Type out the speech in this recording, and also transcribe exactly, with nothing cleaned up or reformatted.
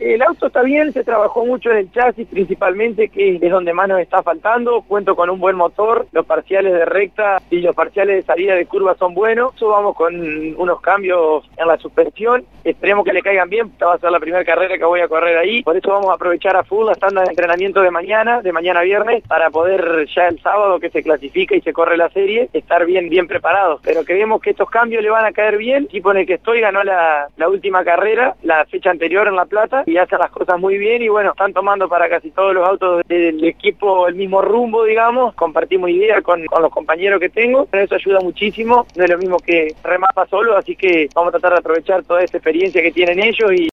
El auto está bien, se trabajó mucho en el chasis principalmente, que es donde más nos está faltando. Cuento con un buen motor, los parciales de recta y los parciales de salida de curva son buenos. Eso vamos con unos cambios en la suspensión, esperemos que le caigan bien. Esta va a ser la primera carrera que voy a correr ahí, por eso vamos a aprovechar a full las tandas de entrenamiento de mañana, de mañana viernes, para poder ya el sábado que se clasifica y se corre la serie, estar bien bien preparados. Pero creemos que estos cambios le van a caer bien. El equipo en el que estoy ganó la, la última carrera, la fecha anterior en La Plata, y hacen las cosas muy bien, y bueno, están tomando para casi todos los autos del equipo el mismo rumbo, digamos. Compartimos ideas con, con los compañeros que tengo, pero eso ayuda muchísimo. No es lo mismo que remar solo, así que vamos a tratar de aprovechar toda esa experiencia que tienen ellos y